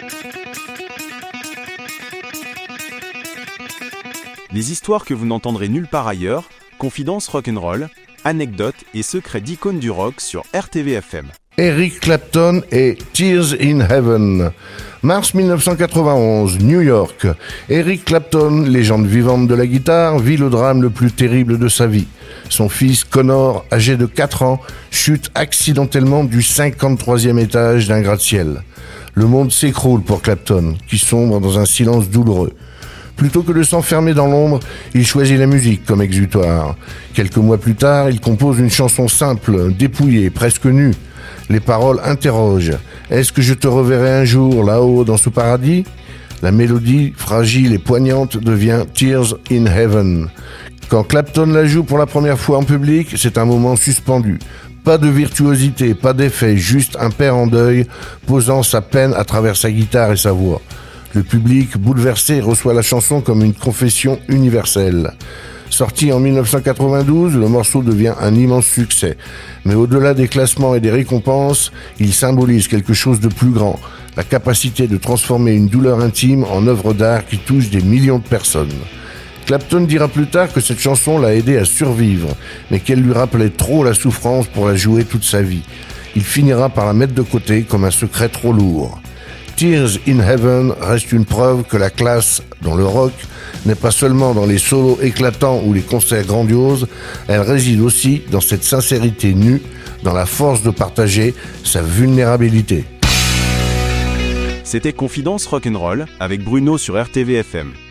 Les histoires que vous n'entendrez nulle part ailleurs, confidences rock'n'roll, anecdotes et secrets d'icônes du rock sur RTVFM. Eric Clapton et Tears in Heaven. Mars 1991, New York. Eric Clapton, légende vivante de la guitare, vit le drame le plus terrible de sa vie. Son fils Connor, âgé de 4 ans, chute accidentellement du 53e étage d'un gratte-ciel. Le monde s'écroule pour Clapton, qui sombre dans un silence douloureux. Plutôt que de s'enfermer dans l'ombre, il choisit la musique comme exutoire. Quelques mois plus tard, il compose une chanson simple, dépouillée, presque nue. Les paroles interrogent. « Est-ce que je te reverrai un jour là-haut dans ce paradis ?» La mélodie, fragile et poignante, devient « Tears in Heaven ». Quand Clapton la joue pour la première fois en public, c'est un moment suspendu. Pas de virtuosité, pas d'effet, juste un père en deuil, posant sa peine à travers sa guitare et sa voix. Le public, bouleversé, reçoit la chanson comme une confession universelle. Sorti en 1992, le morceau devient un immense succès. Mais au-delà des classements et des récompenses, il symbolise quelque chose de plus grand, la capacité de transformer une douleur intime en œuvre d'art qui touche des millions de personnes. Clapton dira plus tard que cette chanson l'a aidé à survivre, mais qu'elle lui rappelait trop la souffrance pour la jouer toute sa vie. Il finira par la mettre de côté comme un secret trop lourd. Tears in Heaven reste une preuve que la classe dans le rock n'est pas seulement dans les solos éclatants ou les concerts grandioses, elle réside aussi dans cette sincérité nue, dans la force de partager sa vulnérabilité. C'était Confidence Rock'n'Roll avec Bruno sur RTVFM.